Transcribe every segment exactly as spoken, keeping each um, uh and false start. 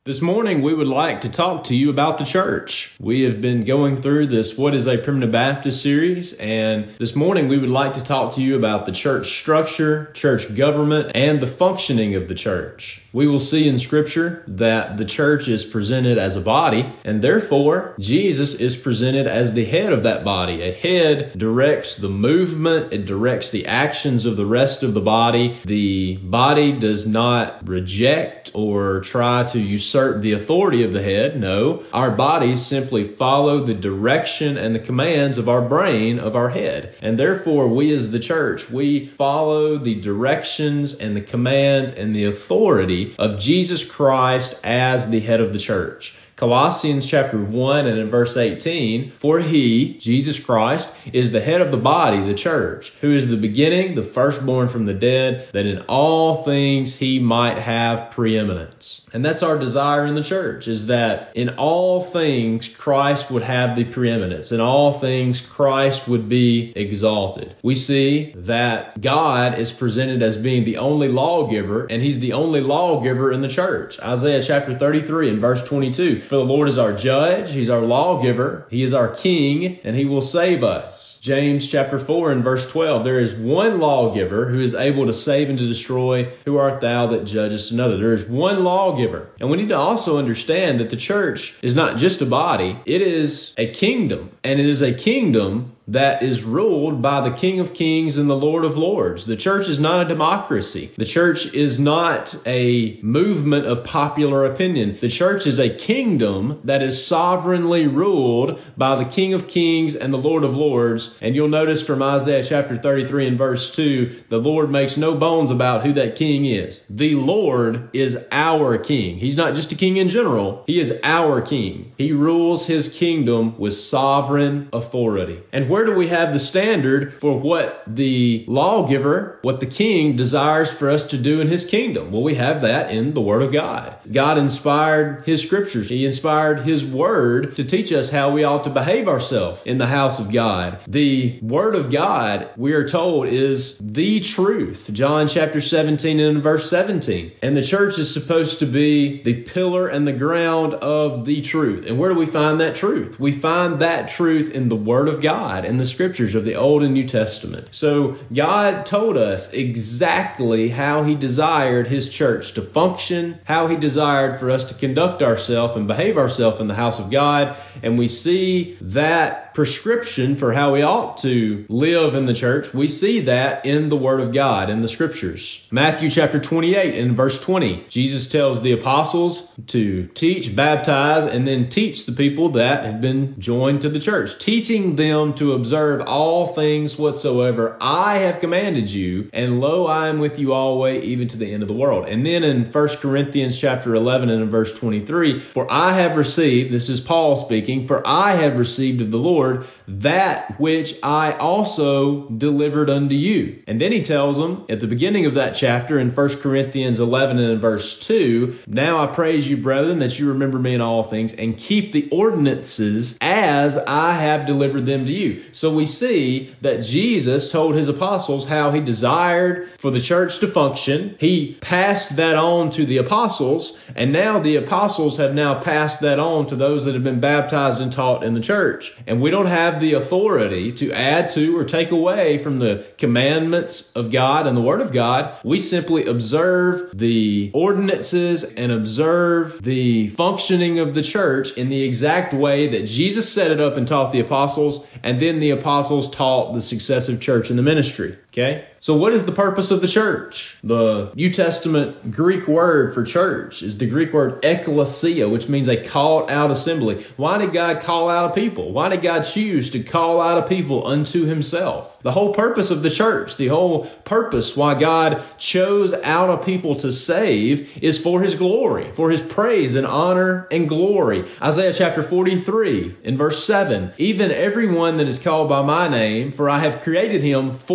This morning, we would like to talk to you about the church. We have been going through this What is a Primitive Baptist series, and this morning we would like to talk to you about the church structure, church government, and the functioning of the church. We will see in Scripture that the church is presented as a body, and therefore Jesus is presented as the head of that body. A head directs the movement, it directs the actions of the rest of the body. The body does not reject or try to usurp the authority of the head. No, our bodies simply follow the direction and the commands of our brain, of our head. And therefore, we as the church, we follow the directions and the commands and the authority of Jesus Christ as the head of the church. Colossians chapter one and in verse eighteen, for he, Jesus Christ, is the head of the body, the church, who is the beginning, the firstborn from the dead, that in all things he might have preeminence. And that's our desire in the church, is that in all things Christ would have the preeminence. In all things Christ would be exalted. We see that God is presented as being the only lawgiver, and he's the only lawgiver in the church. Isaiah chapter thirty-three and verse twenty-two, for the Lord is our judge, he's our lawgiver, he is our king, and he will save us. James chapter four and verse twelve, there is one lawgiver who is able to save and to destroy. Who art thou that judgest another? There is one lawgiver. And we need to also understand that the church is not just a body, it is a kingdom. And it is a kingdom that is ruled by the King of Kings and the Lord of Lords. The church is not a democracy. The church is not a movement of popular opinion. The church is a kingdom that is sovereignly ruled by the King of Kings and the Lord of Lords. And you'll notice from Isaiah chapter thirty-three and verse two, the Lord makes no bones about who that king is. The Lord is our king. He's not just a king in general. He is our king. He rules his kingdom with sovereign authority. And where do we have the standard for what the lawgiver, what the king desires for us to do in his kingdom? Well, we have that in the Word of God. God inspired his scriptures. He inspired his word to teach us how we ought to behave ourselves in the house of God. The Word of God, we are told, is the truth. John chapter seventeen and verse seventeen. And the church is supposed to be the pillar and the ground of the truth. And where do we find that truth? We find that truth in the Word of God, in the scriptures of the Old and New Testament. So God told us exactly how he desired his church to function, how he desired for us to conduct ourselves and behave ourselves in the house of God. And we see that prescription for how we ought to live in the church. We see that in the Word of God, in the scriptures. Matthew chapter twenty-eight and verse twenty, Jesus tells the apostles to teach, baptize, and then teach the people that have been joined to the church, teaching them to observe all things whatsoever I have commanded you, and lo, I am with you always, even to the end of the world. And then in First Corinthians chapter eleven and in verse twenty-three, for I have received, this is Paul speaking, for I have received of the Lord that which I also delivered unto you. And then he tells them at the beginning of that chapter in First Corinthians eleven and in verse two, now I praise you, brethren, that you remember me in all things and keep the ordinances as I have delivered them to you. So we see that Jesus told his apostles how he desired for the church to function. He passed that on to the apostles, and now the apostles have now passed that on to those that have been baptized and taught in the church. And we don't have the authority to add to or take away from the commandments of God and the Word of God. We simply observe the ordinances and observe the functioning of the church in the exact way that Jesus set it up and taught the apostles, and then the apostles taught the successive church in the ministry. Okay? So what is the purpose of the church? The New Testament Greek word for church is the Greek word ekklesia, which means a called out assembly. Why did God call out a people? Why did God choose to call out a people unto himself? The whole purpose of the church, the whole purpose why God chose out a people to save is for his glory, for his praise and honor and glory. Isaiah chapter forty-three in verse seven, even everyone that is called by my name, for I have created him for my glory.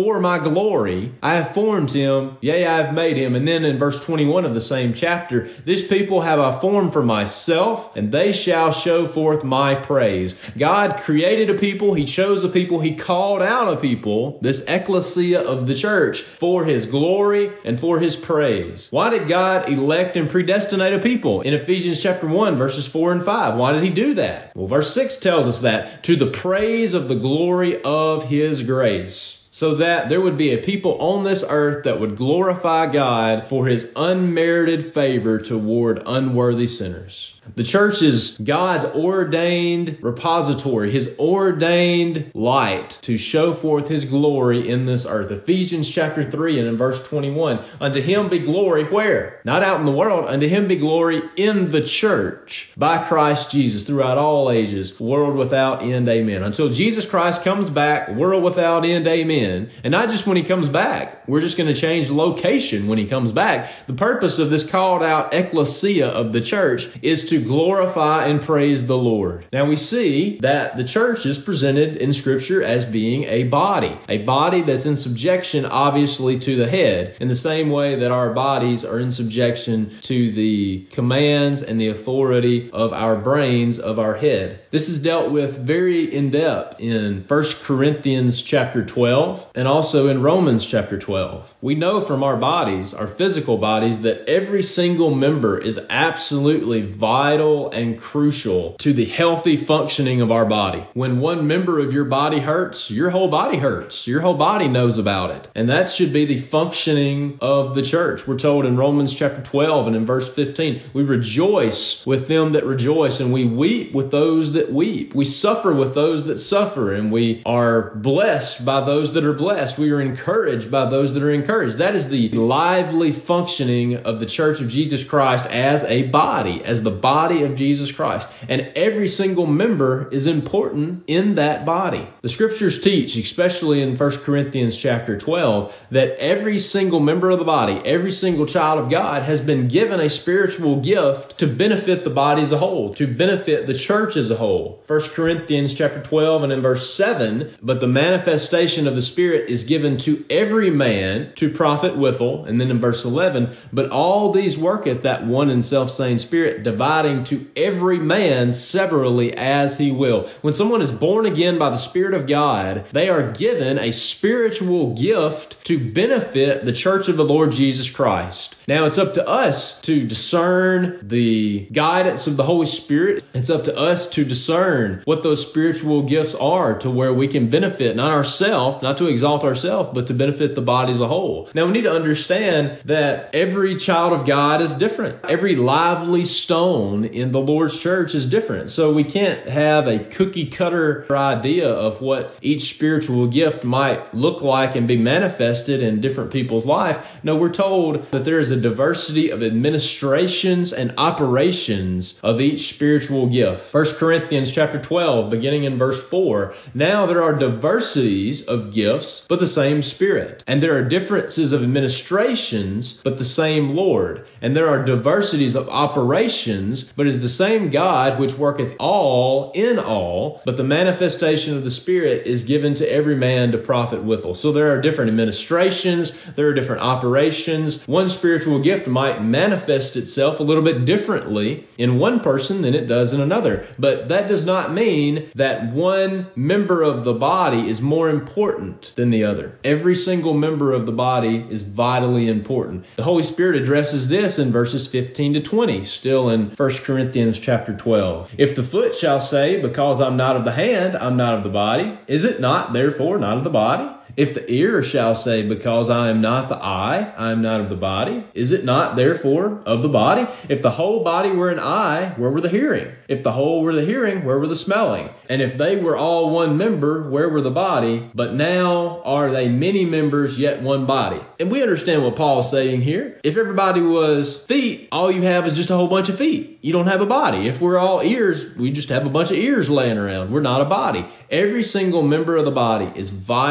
glory. I have formed him. Yea, I have made him. And then in verse twenty-one of the same chapter, this people have I formed for myself, and they shall show forth my praise. God created a people. He chose a people. He called out a people, this ecclesia of the church, for his glory and for his praise. Why did God elect and predestinate a people? In Ephesians chapter one, verses four and five. Why did he do that? Well, verse six tells us that, to the praise of the glory of his grace, so that there would be a people on this earth that would glorify God for his unmerited favor toward unworthy sinners. The church is God's ordained repository, his ordained light to show forth his glory in this earth. Ephesians chapter three and in verse twenty-one, unto him be glory where? Not out in the world. Unto him be glory in the church by Christ Jesus throughout all ages, world without end. Amen. Until Jesus Christ comes back, world without end. Amen. And not just when he comes back. We're just going to change location when he comes back. The purpose of this called out ecclesia of the church is to to glorify and praise the Lord. Now we see that the church is presented in Scripture as being a body, a body that's in subjection obviously to the head, in the same way that our bodies are in subjection to the commands and the authority of our brains, of our head. This is dealt with very in depth in First Corinthians chapter twelve and also in Romans chapter twelve. We know from our bodies, our physical bodies, that every single member is absolutely vital Vital and crucial to the healthy functioning of our body. When one member of your body hurts, your whole body hurts. Your whole body knows about it. And that should be the functioning of the church. We're told in Romans chapter twelve and in verse fifteen, we rejoice with them that rejoice, and we weep with those that weep. We suffer with those that suffer, and we are blessed by those that are blessed. We are encouraged by those that are encouraged. That is the lively functioning of the church of Jesus Christ as a body, as the body body of Jesus Christ. And every single member is important in that body. The scriptures teach, especially in First Corinthians chapter twelve, that every single member of the body, every single child of God has been given a spiritual gift to benefit the body as a whole, to benefit the church as a whole. First Corinthians chapter twelve and in verse seven, but the manifestation of the Spirit is given to every man to profit withal. And then in verse eleven, but all these worketh that one and self-same Spirit, dividing to every man severally as he will. When someone is born again by the Spirit of God, they are given a spiritual gift to benefit the church of the Lord Jesus Christ. Now it's up to us to discern the guidance of the Holy Spirit. It's up to us to discern what those spiritual gifts are to where we can benefit not ourselves, not to exalt ourselves, but to benefit the body as a whole. Now we need to understand that every child of God is different. Every lively stone in the Lord's church is different. So we can't have a cookie cutter idea of what each spiritual gift might look like and be manifested in different people's life. No, we're told that there is a diversity of administrations and operations of each spiritual gift. First Corinthians chapter twelve, beginning in verse four, now there are diversities of gifts, but the same Spirit. And there are differences of administrations, but the same Lord. And there are diversities of operations, but it is the same God which worketh all in all, but the manifestation of the Spirit is given to every man to profit withal. So there are different administrations, there are different operations. One spiritual gift might manifest itself a little bit differently in one person than it does in another. But that does not mean that one member of the body is more important than the other. Every single member of the body is vitally important. The Holy Spirit addresses this in verses fifteen to twenty, still in First Corinthians chapter twelve. If the foot shall say, because I'm not of the hand, I'm not of the body, is it not therefore not of the body? If the ear shall say, because I am not the eye, I am not of the body, is it not therefore of the body? If the whole body were an eye, where were the hearing? If the whole were the hearing, where were the smelling? And if they were all one member, where were the body? But now are they many members, yet one body. And we understand what Paul is saying here. If everybody was feet, all you have is just a whole bunch of feet. You don't have a body. If we're all ears, we just have a bunch of ears laying around. We're not a body. Every single member of the body is vitally important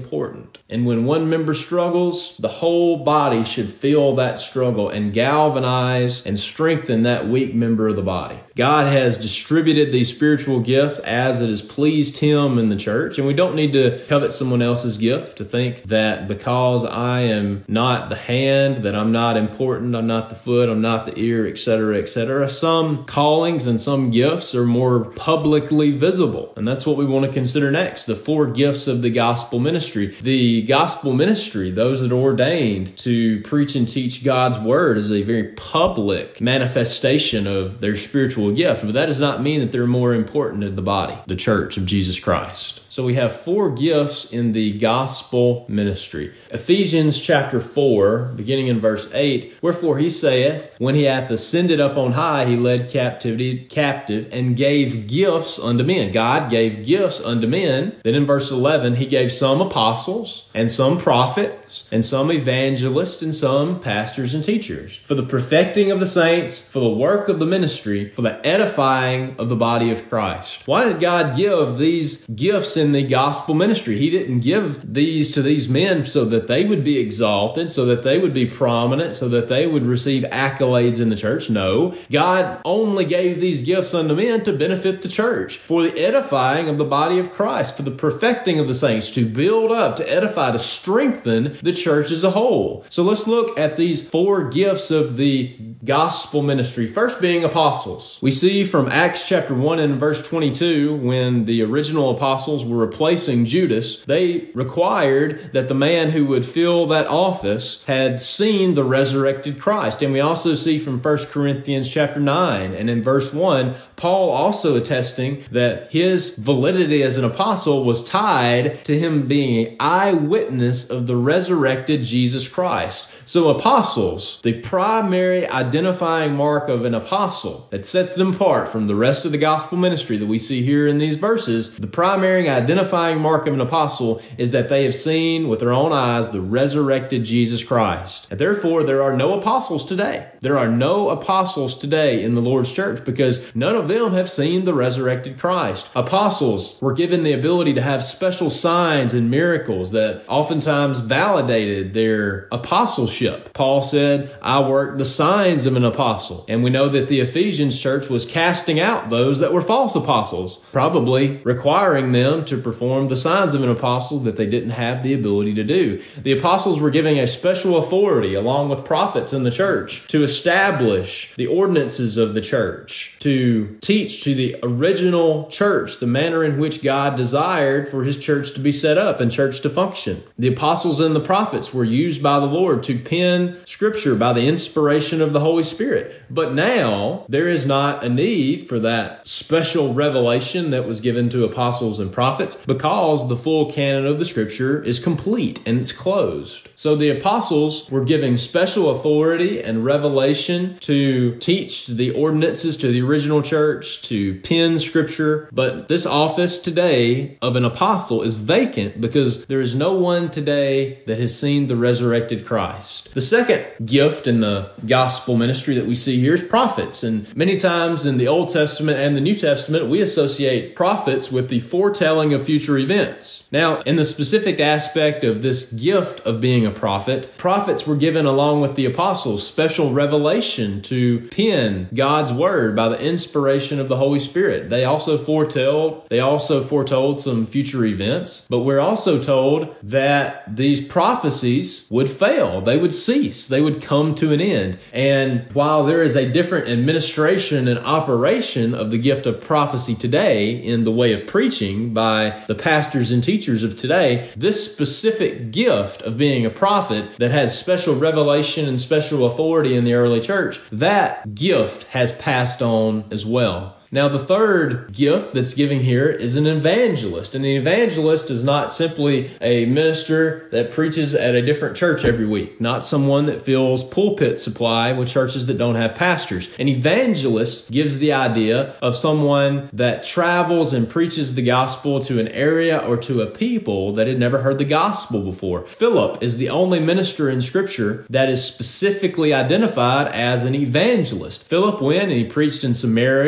important. And when one member struggles, the whole body should feel that struggle and galvanize and strengthen that weak member of the body. God has distributed these spiritual gifts as it has pleased Him in the church, and we don't need to covet someone else's gift, to think that because I am not the hand, that I'm not important, I'm not the foot, I'm not the ear, et cetera, et cetera. Some callings and some gifts are more publicly visible, and that's what we want to consider next, the four gifts of the gospel ministry. The gospel ministry, those that are ordained to preach and teach God's word, is a very public manifestation of their spiritual gift, but that does not mean that they're more important in the body, the church of Jesus Christ. So we have four gifts in the gospel ministry. Ephesians chapter four, beginning in verse eight, wherefore he saith, when he hath ascended up on high, he led captivity captive and gave gifts unto men. God gave gifts unto men. Then in verse eleven, he gave some apostles and some prophets and some evangelists and some pastors and teachers for the perfecting of the saints, for the work of the ministry, for the edifying of the body of Christ. Why did God give these gifts in the gospel ministry? He didn't give these to these men so that they would be exalted, so that they would be prominent, so that they would receive accolades in the church. No, God only gave these gifts unto men to benefit the church, for the edifying of the body of Christ, for the perfecting of the saints, to build up, to edify, to strengthen the church as a whole. So let's look at these four gifts of the gospel ministry. First being apostles. We see from Acts chapter one and verse twenty-two, when the original apostles were replacing Judas, they required that the man who would fill that office had seen the resurrected Christ. And we also see from First Corinthians chapter nine and in verse one, Paul also attesting that his validity as an apostle was tied to him being an eyewitness of the resurrected Jesus Christ. So apostles, the primary identifying mark of an apostle that sets them apart from the rest of the gospel ministry that we see here in these verses, the primary identifying mark of an apostle is that they have seen with their own eyes the resurrected Jesus Christ. And therefore, there are no apostles today. There are no apostles today in the Lord's church because none of them have seen the resurrected Christ. Apostles were given the ability to have special signs and miracles that oftentimes validated their apostleship. Paul said, I work the signs of an apostle. And we know that the Ephesians church was casting out those that were false apostles, probably requiring them to perform the signs of an apostle that they didn't have the ability to do. The apostles were giving a special authority along with prophets in the church to establish the ordinances of the church, to teach to the original church the manner in which God desired for his church to be set up and church to function. The apostles and the prophets were used by the Lord to pen scripture by the inspiration of the Holy Spirit. But now there is not a need for that special revelation that was given to apostles and prophets because the full canon of the scripture is complete and it's closed. So the apostles were giving special authority and revelation to teach the ordinances to the original church, to pen scripture. But this office today of an apostle is vacant because there is no one today that has seen the resurrected Christ. The second gift in the gospel ministry that we see here is prophets. And many times in the Old Testament and the New Testament, we associate prophets with the foretelling of future events. Now, in the specific aspect of this gift of being a prophet, prophets were given along with the apostles special revelation to pen God's word by the inspiration of the Holy Spirit. They also foretold, they also foretold some future events, but we're also told that these prophecies would fail. They would cease. They would come to an end. And while there is a different administration and operation of the gift of prophecy today in the way of preaching by the pastors and teachers of today, this specific gift of being a prophet that had special revelation and special authority in the early church, that gift has passed on as well. Now, the third gift that's given here is an evangelist. And an evangelist is not simply a minister that preaches at a different church every week, not someone that fills pulpit supply with churches that don't have pastors. An evangelist gives the idea of someone that travels and preaches the gospel to an area or to a people that had never heard the gospel before. Philip is the only minister in Scripture that is specifically identified as an evangelist. Philip went and he preached in Samaria, and there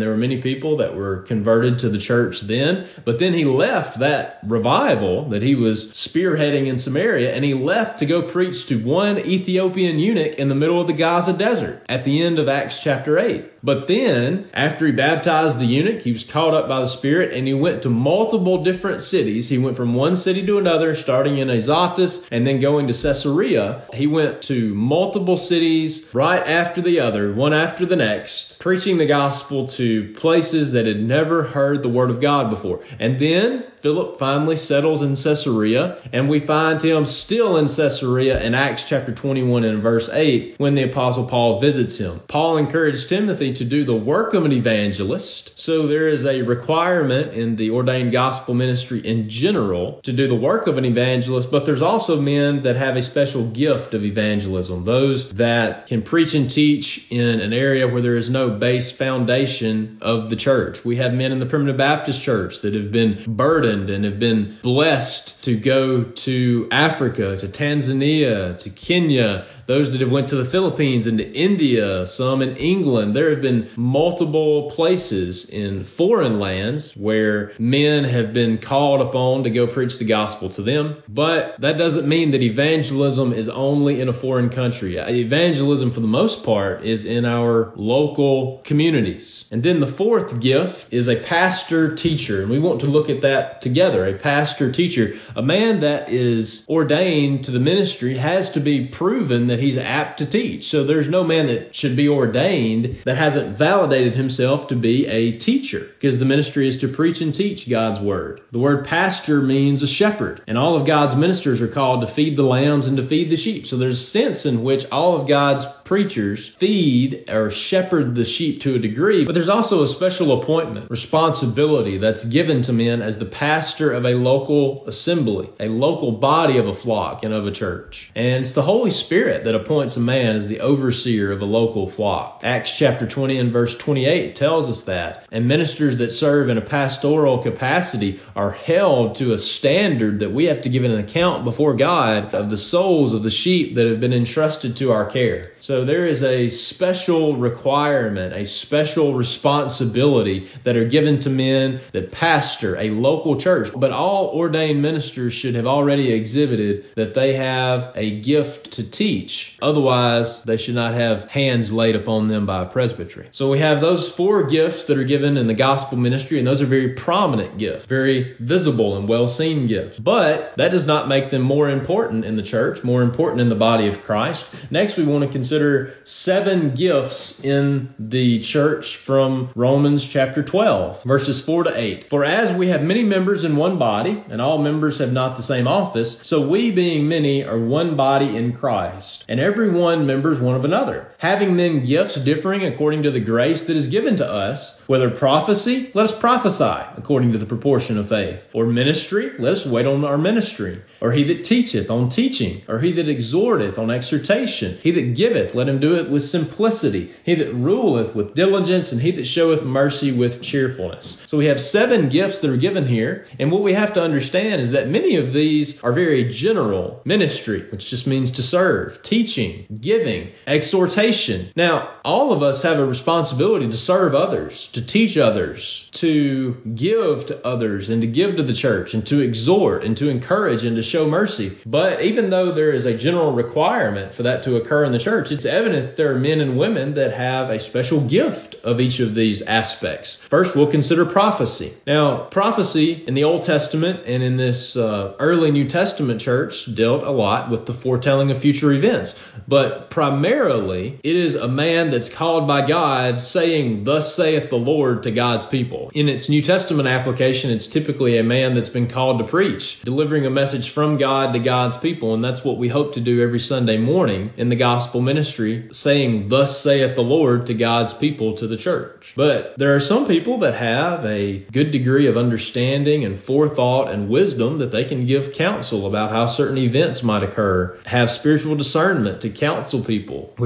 there were many people that were converted to the church then. But then he left that revival that he was spearheading in Samaria, and he left to go preach to one Ethiopian eunuch in the middle of the Gaza desert at the end of Acts chapter eight. But then, after he baptized the eunuch, he was caught up by the Spirit, and he went to multiple different cities. He went from one city to another, starting in Azotus and then going to Caesarea. He went to multiple cities right after the other, one after the next, preaching the gospel to places that had never heard the word of God before. And then Philip finally settles in Caesarea, and we find him still in Caesarea in Acts chapter twenty-one and verse eight when the Apostle Paul visits him. Paul encouraged Timothy to do the work of an evangelist. So there is a requirement in the ordained gospel ministry in general to do the work of an evangelist, but there's also men that have a special gift of evangelism, those that can preach and teach in an area where there is no base foundation of the church. We have men in the Primitive Baptist Church that have been burdened and have been blessed to go to Africa, to Tanzania, to Kenya, those that have went to the Philippines and to India, some in England. There have been multiple places in foreign lands where men have been called upon to go preach the gospel to them. But that doesn't mean that evangelism is only in a foreign country. Evangelism, for the most part, is in our local communities. And then the fourth gift is a pastor teacher. And we want to look at that together. A pastor teacher, a man that is ordained to the ministry, has to be proven that he's apt to teach. So there's no man that should be ordained that hasn't validated himself to be a teacher, because the ministry is to preach and teach God's word. The word pastor means a shepherd, and all of God's ministers are called to feed the lambs and to feed the sheep. So there's a sense in which all of God's preachers feed or shepherd the sheep to a degree, but there's also a special appointment, responsibility that's given to men as the pastor of a local assembly, a local body of a flock and of a church. And it's the Holy Spirit that appoints a man as the overseer of a local flock. Acts chapter twenty and verse twenty-eight tells us that. And ministers that serve in a pastoral capacity are held to a standard that we have to give an account before God of the souls of the sheep that have been entrusted to our care. So there is a special requirement, a special responsibility that are given to men that pastor a local church. But all ordained ministers should have already exhibited that they have a gift to teach. Otherwise, they should not have hands laid upon them by a presbytery. So we have those four gifts that are given in the gospel ministry, and those are very prominent gifts, very visible and well-seen gifts. But that does not make them more important in the church, more important in the body of Christ. Next, we want to consider seven gifts in the church from Romans chapter twelve, verses four to eight. For as we have many members in one body, and all members have not the same office, so we being many are one body in Christ, and every one members one of another. Having then gifts differing according to the grace that is given to us, whether prophecy, let us prophesy according to the proportion of faith, or ministry, let us wait on our ministry, or he that teacheth on teaching, or he that exhorteth on exhortation, he that giveth, let him do it with simplicity, he that ruleth with diligence, and he that showeth mercy with cheerfulness. So we have seven gifts that are given here, and what we have to understand is that many of these are very general. Ministry, which just means to serve, teaching, giving, exhortation. Now, all of us have a responsibility to serve others, to teach others, to give to others, and to give to the church, and to exhort, and to encourage, and to show mercy. But even though there is a general requirement for that to occur in the church, it's evident that there are men and women that have a special gift of each of these aspects. First, we'll consider prophecy. Now, prophecy in the Old Testament and in this uh, early New Testament church dealt a lot with the foretelling of future events. But primarily, it is a man that's called by God saying, "Thus saith the Lord," to God's people. In its New Testament application, it's typically a man that's been called to preach, delivering a message from God to God's people. And that's what we hope to do every Sunday morning in the gospel ministry, saying, "Thus saith the Lord," to God's people, to the church. But there are some people that have a good degree of understanding and forethought and wisdom that they can give counsel about how certain events might occur, have spiritual discernment to counsel people, which I think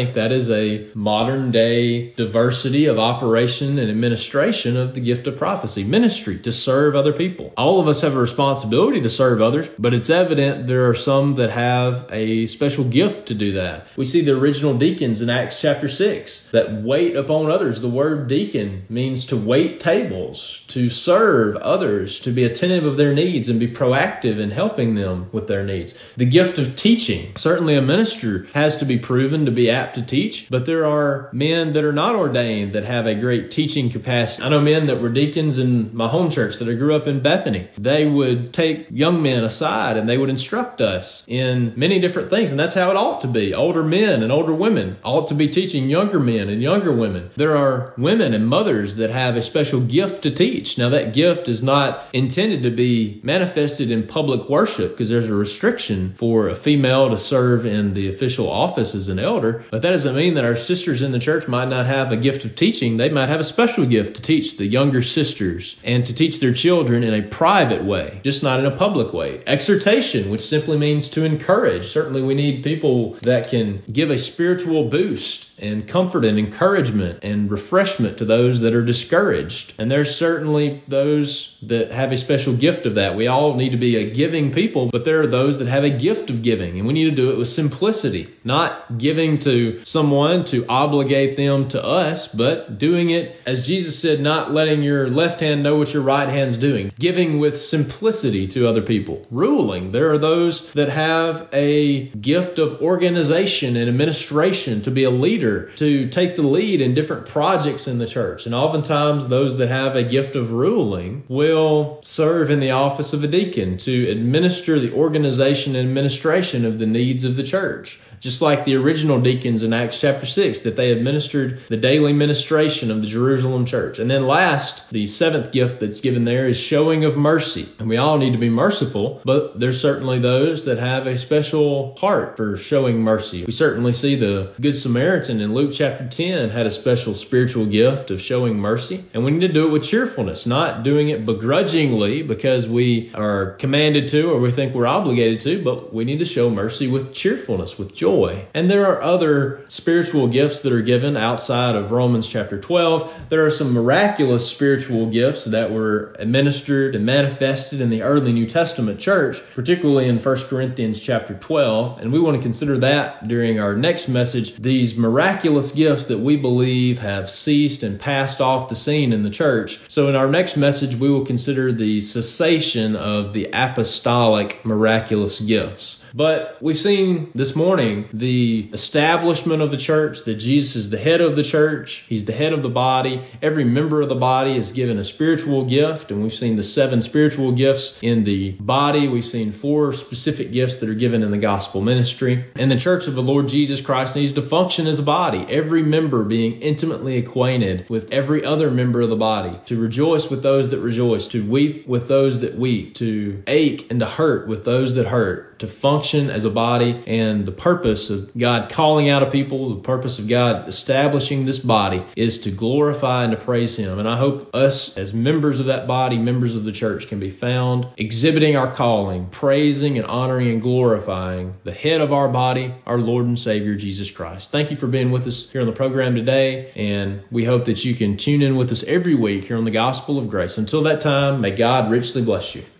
think that is a modern day diversity of operation and administration of the gift of prophecy, ministry, to serve other people. All of us have a responsibility to serve others, but it's evident there are some that have a special gift to do that. We see the original deacons in Acts chapter six that wait upon others. The word deacon means to wait tables, to serve others, to be attentive of their needs and be proactive in helping them with their needs. The gift of teaching. Certainly a minister has to be proven to be apt to teach, but there are men that are not ordained that have a great teaching capacity. I know men that were deacons in my home church that I grew up in Bethany. They would take young men aside and they would instruct us in many different things, and that's how it ought to be. Older men and older women ought to be teaching younger men and younger women. There are women and mothers that have a special gift to teach. Now, that gift is not intended to be manifested in public worship because there's a restriction for a female to serve in the official office as an elder, but that doesn't mean that our sisters in the church might not have a gift of teaching. They might have a special gift to teach the younger sisters and to teach their children in a private way, just not in a public way. Exhortation, which simply means to encourage. Certainly we need people that can give a spiritual boost and comfort and encouragement and refreshment to those that are discouraged. And there's certainly those that have a special gift of that. We all need to be a giving people, but there are those that have a gift of giving, and we need to do it with simplicity, not giving to someone to obligate them to us, but doing it, as Jesus said, not letting your left hand know what your right hand's doing. Giving with simplicity to other people. Ruling. There are those that have a gift of organization and administration, to be a leader, to take the lead in different projects in the church. And oftentimes those that have a gift of ruling will serve in the office of a deacon to administer the organization and administration of the needs of the church. Just like the original deacons in Acts chapter six, that they administered the daily ministration of the Jerusalem church. And then last, the seventh gift that's given there is showing of mercy. And we all need to be merciful, but there's certainly those that have a special heart for showing mercy. We certainly see the Good Samaritan in Luke chapter ten had a special spiritual gift of showing mercy. And we need to do it with cheerfulness, not doing it begrudgingly because we are commanded to or we think we're obligated to, but we need to show mercy with cheerfulness, with joy. And there are other spiritual gifts that are given outside of Romans chapter twelve. There are some miraculous spiritual gifts that were administered and manifested in the early New Testament church, particularly in First Corinthians chapter twelve. And we want to consider that during our next message, these miraculous gifts that we believe have ceased and passed off the scene in the church. So in our next message, we will consider the cessation of the apostolic miraculous gifts. But we've seen this morning the establishment of the church, that Jesus is the head of the church. He's the head of the body. Every member of the body is given a spiritual gift, and we've seen the seven spiritual gifts in the body. We've seen four specific gifts that are given in the gospel ministry. And the church of the Lord Jesus Christ needs to function as a body, every member being intimately acquainted with every other member of the body, to rejoice with those that rejoice, to weep with those that weep, to ache and to hurt with those that hurt, to function as a body. And the purpose of God calling out a people, the purpose of God establishing this body, is to glorify and to praise Him. And I hope us as members of that body, members of the church, can be found exhibiting our calling, praising and honoring and glorifying the head of our body, our Lord and Savior, Jesus Christ. Thank you for being with us here on the program today, and we hope that you can tune in with us every week here on the Gospel of Grace. Until that time, may God richly bless you.